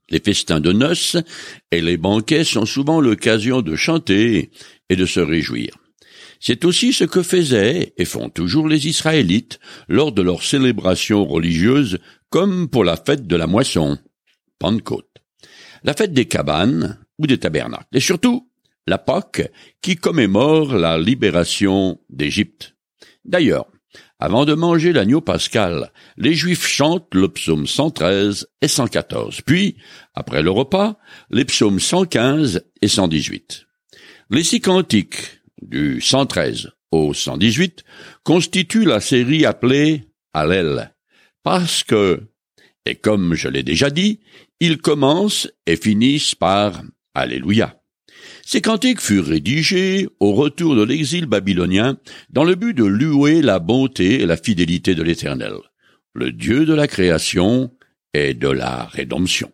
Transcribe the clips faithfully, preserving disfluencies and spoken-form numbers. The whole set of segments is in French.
Les festins de noces et les banquets sont souvent l'occasion de chanter et de se réjouir. C'est aussi ce que faisaient et font toujours les Israélites lors de leurs célébrations religieuses, comme pour la fête de la moisson, Pentecôte, la fête des cabanes ou des tabernacles, et surtout la Pâque qui commémore la libération d'Égypte. D'ailleurs, avant de manger l'agneau pascal, les Juifs chantent le psaume cent treize et cent quatorze, puis, après le repas, les psaumes cent quinze et cent dix-huit. Les six cantiques, du cent treize au cent dix-huit, constituent la série appelée Hallel, parce que, et comme je l'ai déjà dit, ils commencent et finissent par Alléluia. Ces cantiques furent rédigés au retour de l'exil babylonien dans le but de louer la bonté et la fidélité de l'Éternel, le Dieu de la création et de la rédemption.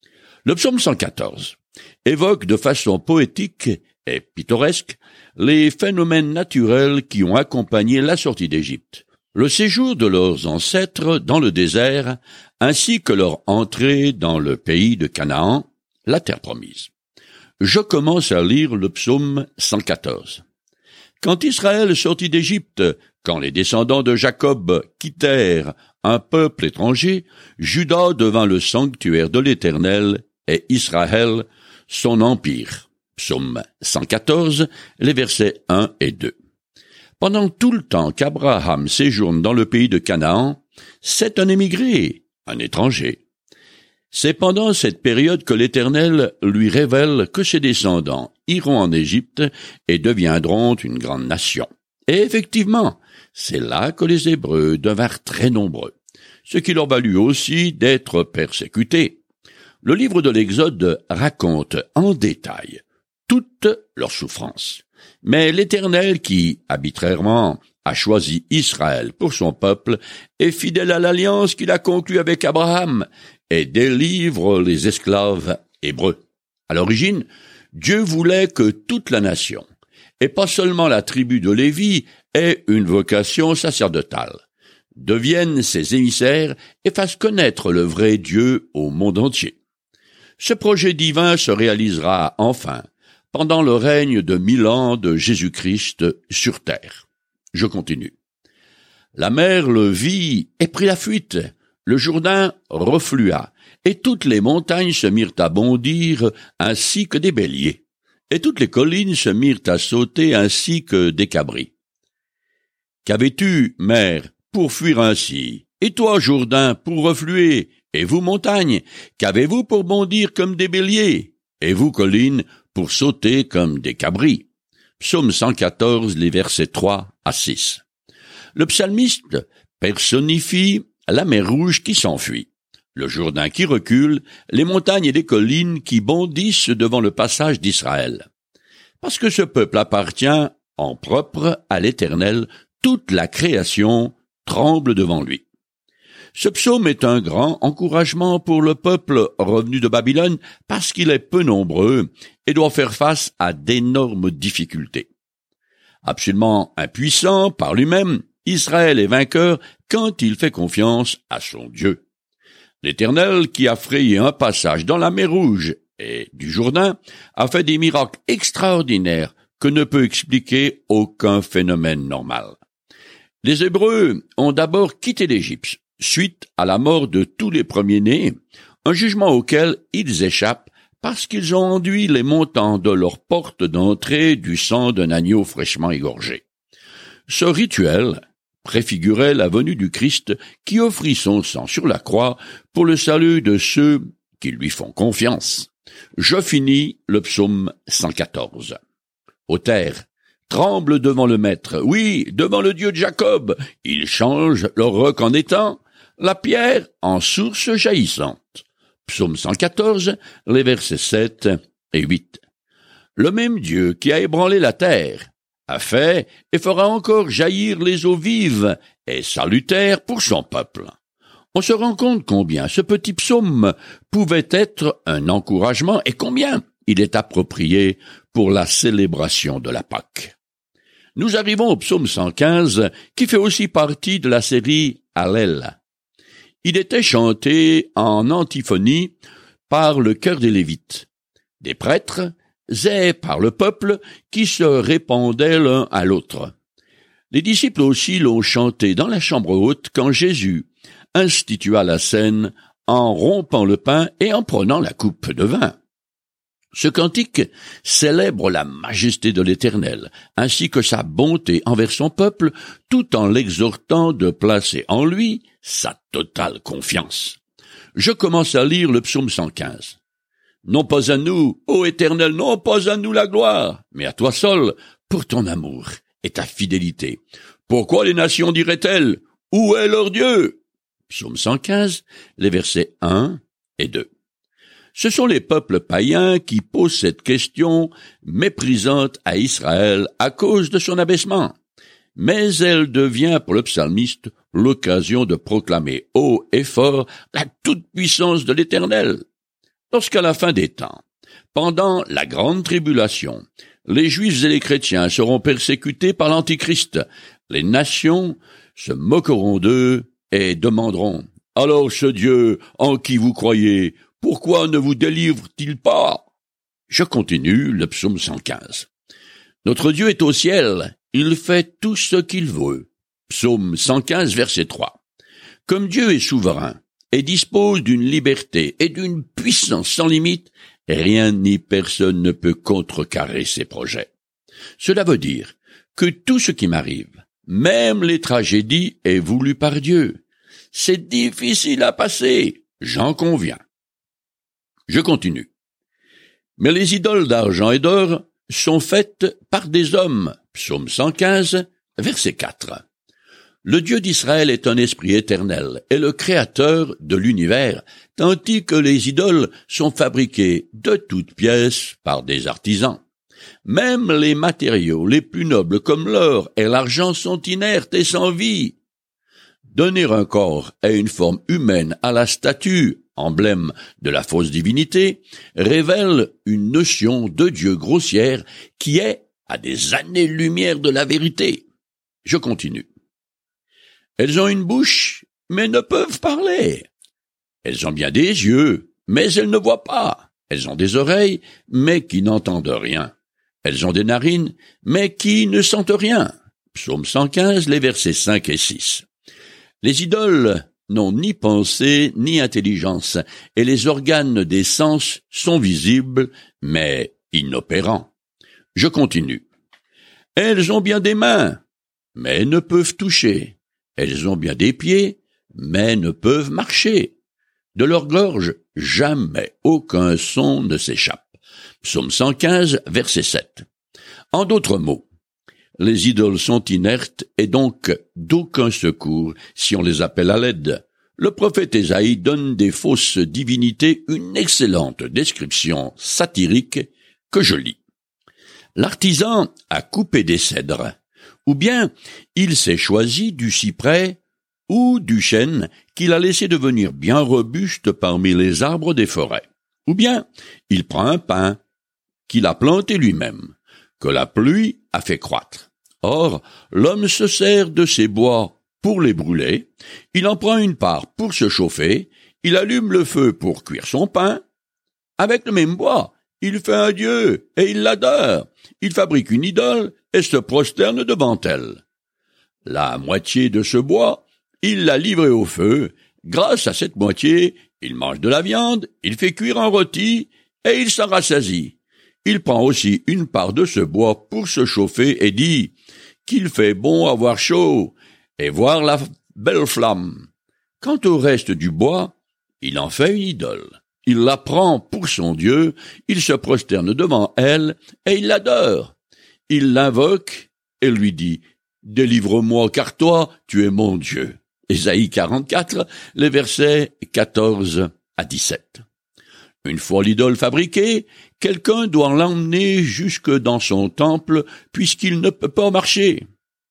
Le psaume cent quatorze évoque de façon poétique et pittoresque les phénomènes naturels qui ont accompagné la sortie d'Égypte, le séjour de leurs ancêtres dans le désert, ainsi que leur entrée dans le pays de Canaan, la terre promise. Je commence à lire le psaume cent quatorze. Quand Israël sortit d'Égypte, quand les descendants de Jacob quittèrent un peuple étranger, Juda devint le sanctuaire de l'Éternel et Israël son empire. Psaume cent quatorze, les versets un et deux. Pendant tout le temps qu'Abraham séjourne dans le pays de Canaan, c'est un émigré, un étranger. C'est pendant cette période que l'Éternel lui révèle que ses descendants iront en Égypte et deviendront une grande nation. Et effectivement, c'est là que les Hébreux devinrent très nombreux, ce qui leur valut aussi d'être persécutés. Le livre de l'Exode raconte en détail toutes leurs souffrances. Mais l'Éternel, qui, arbitrairement, a choisi Israël pour son peuple, est fidèle à l'alliance qu'il a conclue avec Abraham et délivre les esclaves hébreux. À l'origine, Dieu voulait que toute la nation, et pas seulement la tribu de Lévi, ait une vocation sacerdotale, deviennent ses émissaires et fassent connaître le vrai Dieu au monde entier. Ce projet divin se réalisera enfin pendant le règne de mille ans de Jésus-Christ sur terre. Je continue. La mer le vit et prit la fuite. Le Jourdain reflua, et toutes les montagnes se mirent à bondir ainsi que des béliers, et toutes les collines se mirent à sauter ainsi que des cabris. Qu'avais-tu, mer, pour fuir ainsi? Et toi, Jourdain, pour refluer? Et vous, montagnes, qu'avez-vous pour bondir comme des béliers? Et vous, collines, pour sauter comme des cabris? Psaume cent quatorze, les versets trois à six. Le psalmiste personnifie la mer Rouge qui s'enfuit, le Jourdain qui recule, les montagnes et les collines qui bondissent devant le passage d'Israël. Parce que ce peuple appartient en propre à l'Éternel, toute la création tremble devant lui. Ce psaume est un grand encouragement pour le peuple revenu de Babylone parce qu'il est peu nombreux et doit faire face à d'énormes difficultés. Absolument impuissant par lui-même, Israël est vainqueur quand il fait confiance à son Dieu. L'Éternel, qui a frayé un passage dans la mer Rouge et du Jourdain, a fait des miracles extraordinaires que ne peut expliquer aucun phénomène normal. Les Hébreux ont d'abord quitté l'Égypte, suite à la mort de tous les premiers-nés, un jugement auquel ils échappent parce qu'ils ont enduit les montants de leur porte d'entrée du sang d'un agneau fraîchement égorgé. Ce rituel préfigurait la venue du Christ qui offrit son sang sur la croix pour le salut de ceux qui lui font confiance. Je finis le psaume cent quatorze. Ô terre, tremble devant le Maître, oui, devant le Dieu de Jacob. Il change le roc en étang, la pierre en source jaillissante. Psaume cent quatorze, les versets sept et huit. Le même Dieu qui a ébranlé la terre a fait et fera encore jaillir les eaux vives et salutaires pour son peuple. On se rend compte combien ce petit psaume pouvait être un encouragement et combien il est approprié pour la célébration de la Pâque. Nous arrivons au psaume cent quinze, qui fait aussi partie de la série Hallel. Il était chanté en antiphonie par le cœur des Lévites, des prêtres et par le peuple qui se répandait l'un à l'autre. Les disciples aussi l'ont chanté dans la chambre haute quand Jésus institua la scène en rompant le pain et en prenant la coupe de vin. Ce cantique célèbre la majesté de l'Éternel, ainsi que sa bonté envers son peuple, tout en l'exhortant de placer en lui sa totale confiance. Je commence à lire le psaume cent quinze. Non pas à nous, ô Éternel, non pas à nous la gloire, mais à toi seul, pour ton amour et ta fidélité. Pourquoi les nations diraient-elles, où est leur Dieu? Psaume cent quinze, les versets un et deux. Ce sont les peuples païens qui posent cette question méprisante à Israël à cause de son abaissement. Mais elle devient pour le psalmiste l'occasion de proclamer haut et fort la toute-puissance de l'Éternel. Lorsqu'à la fin des temps, pendant la grande tribulation, les Juifs et les chrétiens seront persécutés par l'Antichrist, les nations se moqueront d'eux et demanderont « Alors ce Dieu en qui vous croyez, pourquoi ne vous délivre-t-il pas ?» Je continue le psaume cent quinze. Notre Dieu est au ciel, il fait tout ce qu'il veut. Psaume cent quinze, verset trois. Comme Dieu est souverain et dispose d'une liberté et d'une puissance sans limite, rien ni personne ne peut contrecarrer ses projets. Cela veut dire que tout ce qui m'arrive, même les tragédies, est voulu par Dieu. C'est difficile à passer, j'en conviens. Je continue. Mais les idoles d'argent et d'or sont faites par des hommes. Psaume cent quinze, verset quatre. Le Dieu d'Israël est un esprit éternel et le créateur de l'univers, tandis que les idoles sont fabriquées de toutes pièces par des artisans. Même les matériaux les plus nobles comme l'or et l'argent sont inertes et sans vie. Donner un corps et une forme humaine à la statue, emblème de la fausse divinité, révèle une notion de Dieu grossière qui est à des années-lumière de la vérité. Je continue. Elles ont une bouche, mais ne peuvent parler. Elles ont bien des yeux, mais elles ne voient pas. Elles ont des oreilles, mais qui n'entendent rien. Elles ont des narines, mais qui ne sentent rien. Psaume cent quinze, les versets cinq et six. Les idoles n'ont ni pensée ni intelligence, et les organes des sens sont visibles, mais inopérants. Je continue. Elles ont bien des mains, mais ne peuvent toucher. Elles ont bien des pieds, mais ne peuvent marcher. De leur gorge, jamais aucun son ne s'échappe. Psaume cent quinze, verset sept. En d'autres mots, les idoles sont inertes et donc d'aucun secours si on les appelle à l'aide. Le prophète Ésaïe donne des fausses divinités une excellente description satirique que je lis. L'artisan a coupé des cèdres, ou bien il s'est choisi du cyprès ou du chêne qu'il a laissé devenir bien robuste parmi les arbres des forêts. Ou bien il prend un pin qu'il a planté lui-même, que la pluie a fait croître. Or, l'homme se sert de ces bois pour les brûler, il en prend une part pour se chauffer, il allume le feu pour cuire son pain. Avec le même bois, il fait un dieu et il l'adore. Il fabrique une idole et se prosterne devant elle. La moitié de ce bois, il l'a livré au feu. Grâce à cette moitié, il mange de la viande, il fait cuire un rôti et il s'en rassasie. Il prend aussi une part de ce bois pour se chauffer et dit qu'il fait bon avoir chaud et voir la belle flamme. Quant au reste du bois, il en fait une idole. Il la prend pour son Dieu, il se prosterne devant elle et il l'adore. Il l'invoque et lui dit « Délivre-moi, car toi, tu es mon Dieu ». Ésaïe quarante-quatre, les versets quatorze à dix-sept. Une fois l'idole fabriquée, quelqu'un doit l'emmener jusque dans son temple, puisqu'il ne peut pas marcher.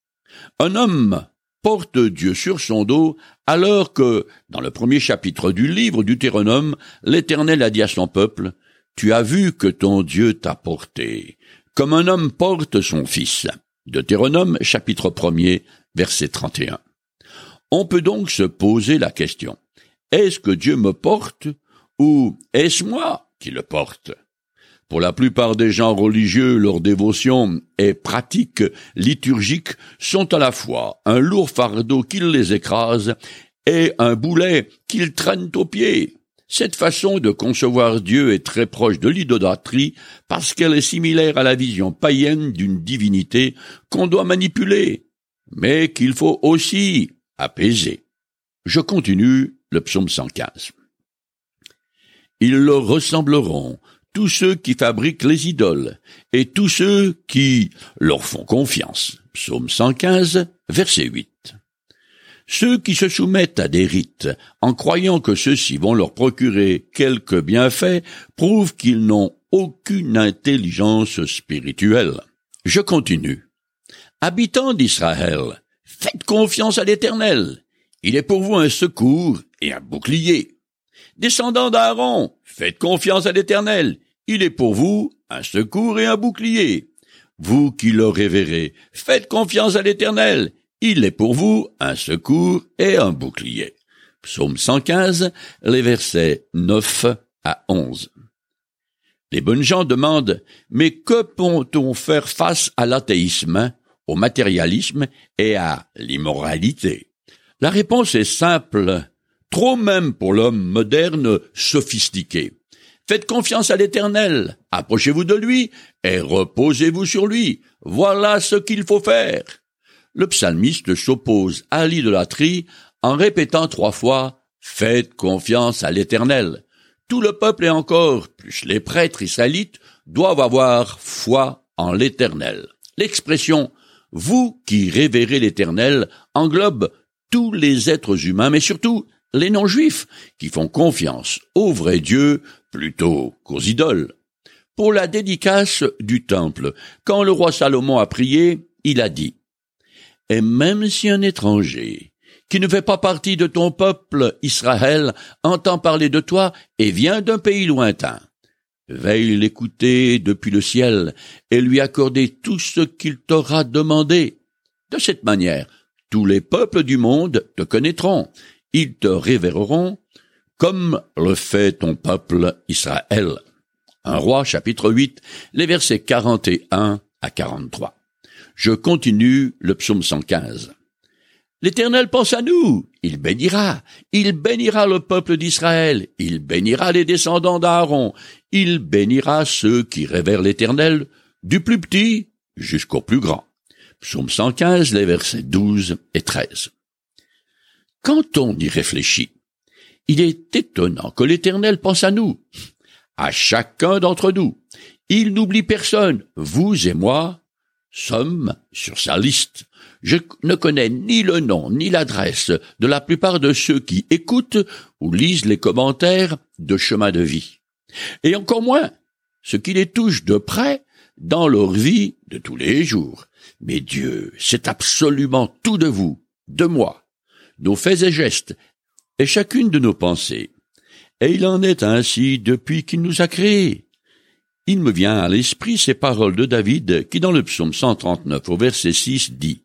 Un homme porte Dieu sur son dos, alors que, dans le premier chapitre du livre du Deutéronome, l'Éternel a dit à son peuple, « Tu as vu que ton Dieu t'a porté, comme un homme porte son fils. » Deutéronome, chapitre premier, verset trente et un. On peut donc se poser la question, est-ce que Dieu me porte ou est-ce moi qui le porte? Pour la plupart des gens religieux, leur dévotion et pratiques liturgiques sont à la fois un lourd fardeau qui les écrase et un boulet qu'ils traînent aux pieds. Cette façon de concevoir Dieu est très proche de l'idolâtrie parce qu'elle est similaire à la vision païenne d'une divinité qu'on doit manipuler, mais qu'il faut aussi apaiser. Je continue le psaume cent quinze. Ils leur ressembleront, tous ceux qui fabriquent les idoles, et tous ceux qui leur font confiance. Psaume cent quinze, verset huit. Ceux qui se soumettent à des rites, en croyant que ceux-ci vont leur procurer quelques bienfaits, prouvent qu'ils n'ont aucune intelligence spirituelle. Je continue. Habitants d'Israël, faites confiance à l'Éternel. Il est pour vous un secours et un bouclier. Descendants d'Aaron, faites confiance à l'Éternel. Il est pour vous un secours et un bouclier. Vous qui le révérez, faites confiance à l'Éternel. Il est pour vous un secours et un bouclier. Psaume cent quinze, les versets neuf à onze. Les bonnes gens demandent, mais que peut-on faire face à l'athéisme, au matérialisme et à l'immoralité? La réponse est simple, trop même pour l'homme moderne sophistiqué. Faites confiance à l'Éternel, approchez-vous de lui et reposez-vous sur lui. Voilà ce qu'il faut faire. Le psalmiste s'oppose à l'idolâtrie en répétant trois fois « Faites confiance à l'Éternel ». Tout le peuple et encore plus les prêtres israélites doivent avoir foi en l'Éternel. L'expression « vous qui révérez l'Éternel » englobe tous les êtres humains, mais surtout les non-juifs qui font confiance au vrai Dieu plutôt qu'aux idoles. Pour la dédicace du temple, quand le roi Salomon a prié, il a dit « Et même si un étranger qui ne fait pas partie de ton peuple Israël entend parler de toi et vient d'un pays lointain, veille l'écouter depuis le ciel et lui accorder tout ce qu'il t'aura demandé. De cette manière, tous les peuples du monde te connaîtront, ils te révéreront, comme le fait ton peuple Israël. » Un roi, chapitre huit, les versets quarante et un à quarante-trois. Je continue le psaume cent quinze. L'Éternel pense à nous, il bénira, il bénira le peuple d'Israël, il bénira les descendants d'Aaron, il bénira ceux qui révèrent l'Éternel, du plus petit jusqu'au plus grand. Psaume cent quinze, les versets douze et treize. Quand on y réfléchit, il est étonnant que l'Éternel pense à nous, à chacun d'entre nous. Il n'oublie personne, vous et moi sommes sur sa liste. Je ne connais ni le nom ni l'adresse de la plupart de ceux qui écoutent ou lisent les commentaires de Chemin de vie. Et encore moins ce qui les touche de près dans leur vie de tous les jours. Mais Dieu sait absolument tout de vous, de moi, nos faits et gestes, et chacune de nos pensées. Et il en est ainsi depuis qu'il nous a créés. Il me vient à l'esprit ces paroles de David qui, dans le psaume cent trente-neuf, au verset six, dit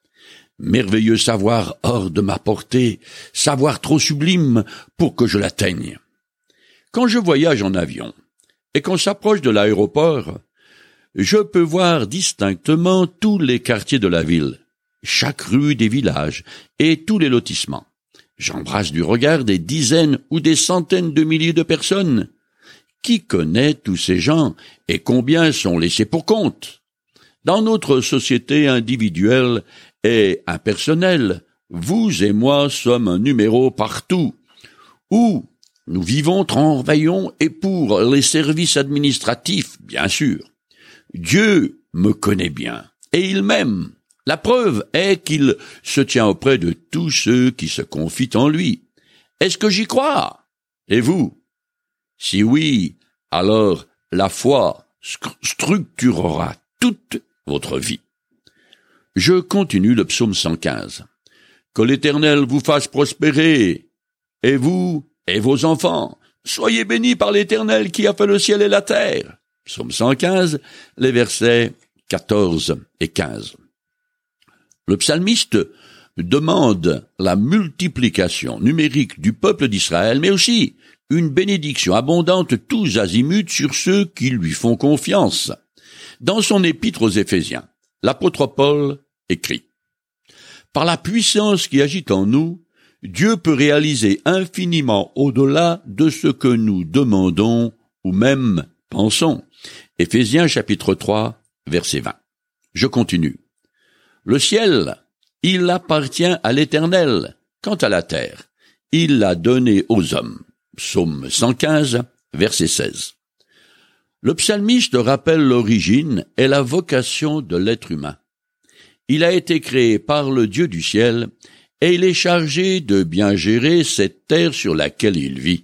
« Merveilleux savoir hors de ma portée, savoir trop sublime pour que je l'atteigne. » Quand je voyage en avion et qu'on s'approche de l'aéroport, je peux voir distinctement tous les quartiers de la ville, chaque rue des villages et tous les lotissements. J'embrasse du regard des dizaines ou des centaines de milliers de personnes. Qui connaît tous ces gens et combien sont laissés pour compte? Dans notre société individuelle et impersonnelle, vous et moi sommes un numéro partout, où nous vivons, travaillons et pour les services administratifs, bien sûr. Dieu me connaît bien et il m'aime. La preuve est qu'il se tient auprès de tous ceux qui se confient en lui. Est-ce que j'y crois? Et vous? Si oui, alors la foi structurera toute votre vie. Je continue le psaume cent quinze. Que l'Éternel vous fasse prospérer, et vous et vos enfants. Soyez bénis par l'Éternel qui a fait le ciel et la terre. Psaume cent quinze, les versets quatorze et quinze. Le psalmiste demande la multiplication numérique du peuple d'Israël, mais aussi une bénédiction abondante tous azimuts sur ceux qui lui font confiance. Dans son épître aux Éphésiens, l'apôtre Paul écrit « Par la puissance qui agit en nous, Dieu peut réaliser infiniment au-delà de ce que nous demandons ou même pensons. » Éphésiens chapitre trois, verset vingt. Je continue. « Le ciel, il appartient à l'Éternel. Quant à la terre, il l'a donnée aux hommes. » Psaume cent quinze, verset seize. Le psalmiste rappelle l'origine et la vocation de l'être humain. Il a été créé par le Dieu du ciel et il est chargé de bien gérer cette terre sur laquelle il vit.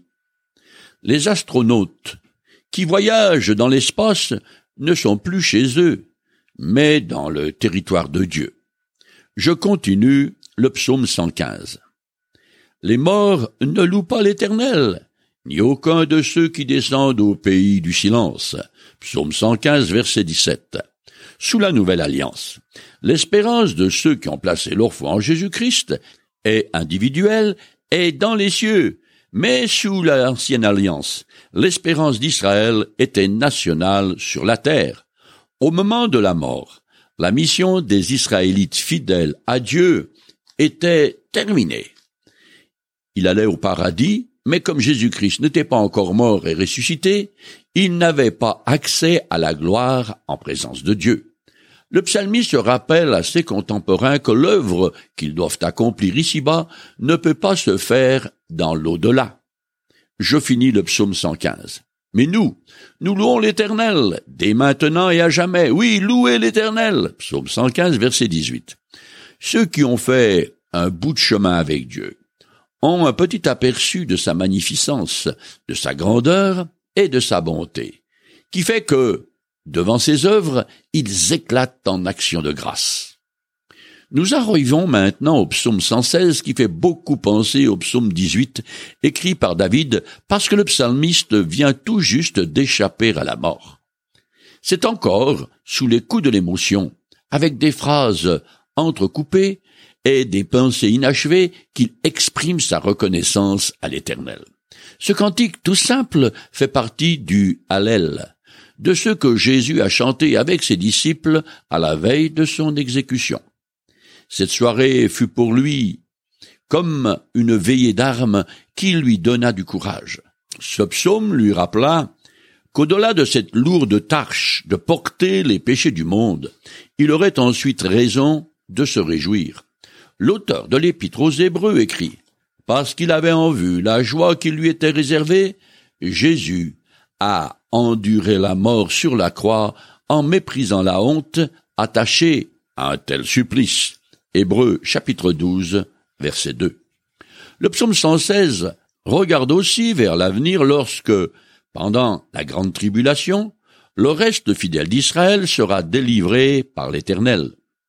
Les astronautes qui voyagent dans l'espace ne sont plus chez eux, mais dans le territoire de Dieu. Je continue le psaume cent quinze. Les morts ne louent pas l'Éternel, ni aucun de ceux qui descendent au pays du silence. Psaume cent quinze, verset dix-sept. Sous la nouvelle alliance, l'espérance de ceux qui ont placé leur foi en Jésus-Christ est individuelle et dans les cieux, mais sous l'ancienne alliance, l'espérance d'Israël était nationale sur la terre. Au moment de la mort, la mission des Israélites fidèles à Dieu était terminée. Il allait au paradis, mais comme Jésus-Christ n'était pas encore mort et ressuscité, il n'avait pas accès à la gloire en présence de Dieu. Le psalmiste rappelle à ses contemporains que l'œuvre qu'ils doivent accomplir ici-bas ne peut pas se faire dans l'au-delà. Je finis le psaume cent quinze. Mais nous, nous louons l'Éternel, dès maintenant et à jamais. Oui, louez l'Éternel. Psaume cent quinze, verset dix-huit. Ceux qui ont fait un bout de chemin avec Dieu ont un petit aperçu de sa magnificence, de sa grandeur et de sa bonté, qui fait que, devant ses œuvres, ils éclatent en actions de grâce. Nous arrivons maintenant au psaume cent seize qui fait beaucoup penser au psaume dix-huit, écrit par David, parce que le psalmiste vient tout juste d'échapper à la mort. C'est encore sous les coups de l'émotion, avec des phrases entrecoupées et des pensées inachevées qu'il exprime sa reconnaissance à l'Éternel. Ce cantique tout simple fait partie du Hallel, de ce que Jésus a chanté avec ses disciples à la veille de son exécution. Cette soirée fut pour lui comme une veillée d'armes qui lui donna du courage. Ce psaume lui rappela qu'au-delà de cette lourde tâche de porter les péchés du monde, il aurait ensuite raison de se réjouir. L'auteur de l'Épître aux Hébreux écrit « Parce qu'il avait en vue la joie qui lui était réservée, Jésus a enduré la mort sur la croix en méprisant la honte attachée à un tel supplice. » Hébreux chapitre douze, verset deux. Le psaume cent seize regarde aussi vers l'avenir lorsque, pendant la grande tribulation, le reste fidèle d'Israël sera délivré par l'Éternel.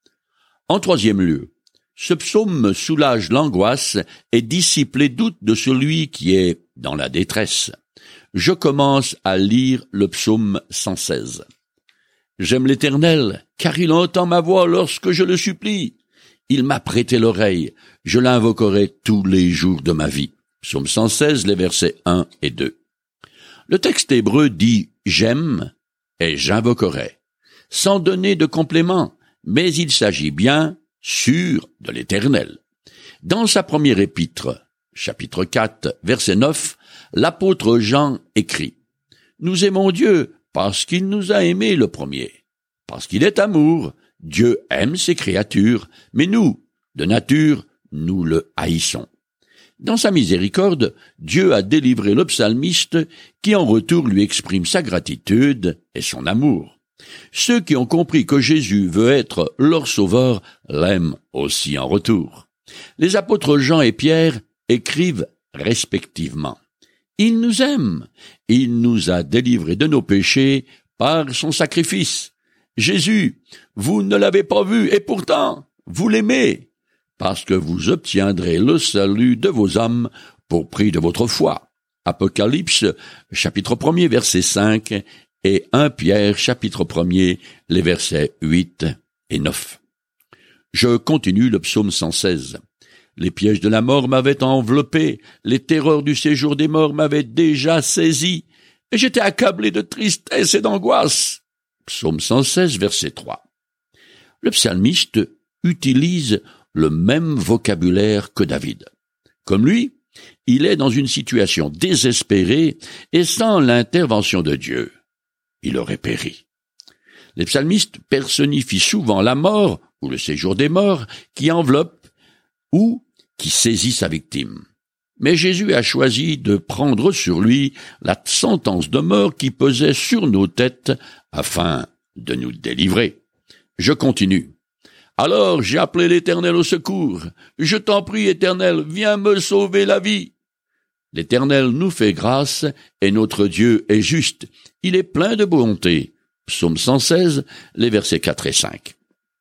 En troisième lieu, ce psaume soulage l'angoisse et dissipe les doutes de celui qui est dans la détresse. Je commence à lire le psaume cent seize. J'aime l'Éternel, car il entend ma voix lorsque je le supplie. Il m'a prêté l'oreille, je l'invoquerai tous les jours de ma vie. Psaume cent seize, les versets un et deux. Le texte hébreu dit « j'aime » et « j'invoquerai », sans donner de complément, mais il s'agit bien sûr de l'Éternel. Dans sa première épître, chapitre quatre, verset neuf, l'apôtre Jean écrit « Nous aimons Dieu parce qu'il nous a aimés le premier. Parce qu'il est amour, Dieu aime ses créatures, mais nous, de nature, nous le haïssons. » Dans sa miséricorde, Dieu a délivré le psalmiste qui en retour lui exprime sa gratitude et son amour. Ceux qui ont compris que Jésus veut être leur sauveur l'aiment aussi en retour. Les apôtres Jean et Pierre écrivent respectivement « Il nous aime, il nous a délivrés de nos péchés par son sacrifice. Jésus, vous ne l'avez pas vu et pourtant vous l'aimez, parce que vous obtiendrez le salut de vos âmes pour prix de votre foi. » Apocalypse, chapitre premier, verset cinq, et un Pierre, chapitre premier, les versets huit et neuf. Je continue le psaume cent seize. Les pièges de la mort m'avaient enveloppé, les terreurs du séjour des morts m'avaient déjà saisi, et j'étais accablé de tristesse et d'angoisse. Psaume cent seize, verset trois. Le psalmiste utilise le même vocabulaire que David. Comme lui, il est dans une situation désespérée et sans l'intervention de Dieu, il aurait péri. Les psalmistes personnifient souvent la mort ou le séjour des morts qui enveloppe ou qui saisit sa victime. Mais Jésus a choisi de prendre sur lui la sentence de mort qui pesait sur nos têtes afin de nous délivrer. Je continue. Alors j'ai appelé l'Éternel au secours. Je t'en prie, Éternel, viens me sauver la vie. L'Éternel nous fait grâce et notre Dieu est juste. Il est plein de bonté. Psaume cent seize, les versets quatre et cinq.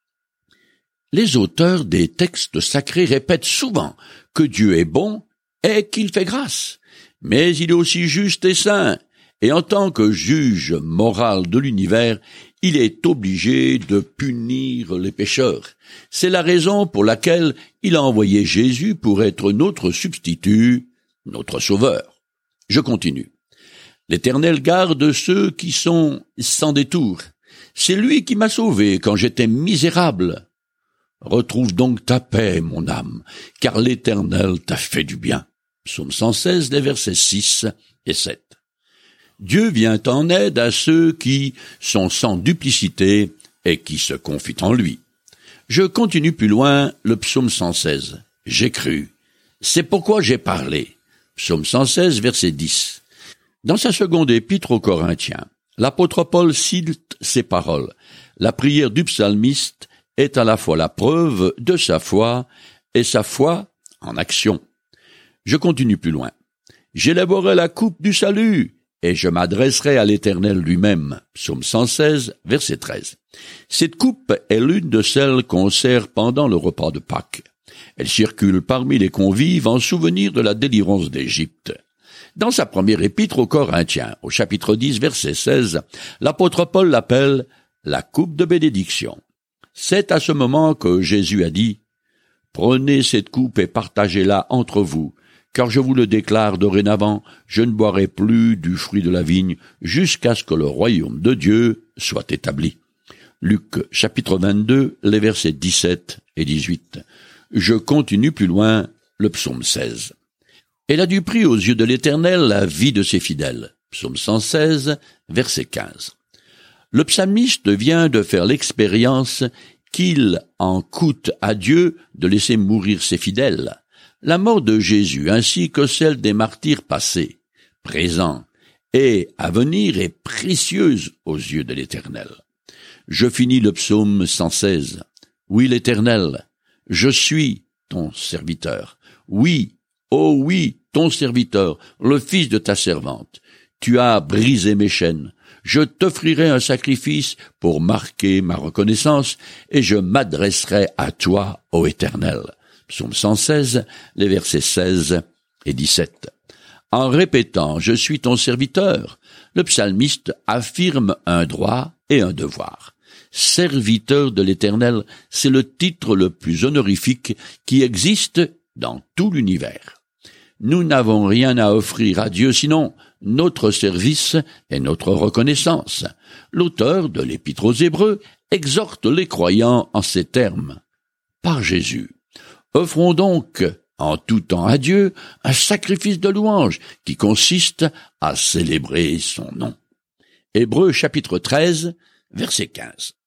Les auteurs des textes sacrés répètent souvent que Dieu est bon et qu'il fait grâce. Mais il est aussi juste et saint. Et en tant que juge moral de l'univers, il est obligé de punir les pécheurs. C'est la raison pour laquelle il a envoyé Jésus pour être notre substitut, notre sauveur. Je continue. L'Éternel garde ceux qui sont sans détour. C'est lui qui m'a sauvé quand j'étais misérable. Retrouve donc ta paix, mon âme, car l'Éternel t'a fait du bien. Psaume cent seize, les versets six et sept. Dieu vient en aide à ceux qui sont sans duplicité et qui se confient en lui. Je continue plus loin le psaume cent seize. J'ai cru. C'est pourquoi j'ai parlé. Psaume cent seize, verset dix. Dans sa seconde épître aux Corinthiens, l'apôtre Paul cite ces paroles. La prière du psalmiste est à la fois la preuve de sa foi et sa foi en action. Je continue plus loin. J'élèverai la coupe du salut et je m'adresserai à l'Éternel lui-même. Psaume cent seize, verset treize. Cette coupe est l'une de celles qu'on sert pendant le repas de Pâques. Elle circule parmi les convives en souvenir de la délivrance d'Égypte. Dans sa première épître aux Corinthiens, au chapitre dix, verset seize, l'apôtre Paul l'appelle la coupe de bénédiction. C'est à ce moment que Jésus a dit « Prenez cette coupe et partagez-la entre vous. Car je vous le déclare dorénavant, je ne boirai plus du fruit de la vigne jusqu'à ce que le royaume de Dieu soit établi. » Luc chapitre vingt-deux, les versets dix-sept et dix-huit. Je continue plus loin le psaume seize. « Elle a du prix aux yeux de l'Éternel la vie de ses fidèles. » Psaume cent seize, verset quinze. Le psalmiste vient de faire l'expérience qu'il en coûte à Dieu de laisser mourir ses fidèles. La mort de Jésus ainsi que celle des martyrs passés, présents et à venir est précieuse aux yeux de l'Éternel. Je finis le psaume cent seize. Oui, l'Éternel, je suis ton serviteur. Oui, oh oui, ton serviteur, le fils de ta servante. Tu as brisé mes chaînes. Je t'offrirai un sacrifice pour marquer ma reconnaissance et je m'adresserai à toi, ô Éternel. Psaume cent seize, les versets seize et dix-sept. En répétant « Je suis ton serviteur », le psalmiste affirme un droit et un devoir. Serviteur de l'Éternel, c'est le titre le plus honorifique qui existe dans tout l'univers. Nous n'avons rien à offrir à Dieu sinon notre service et notre reconnaissance. L'auteur de l'Épître aux Hébreux exhorte les croyants en ces termes. Par Jésus, offrons donc en tout temps à Dieu un sacrifice de louange qui consiste à célébrer son nom. Hébreux chapitre treize, verset quinze.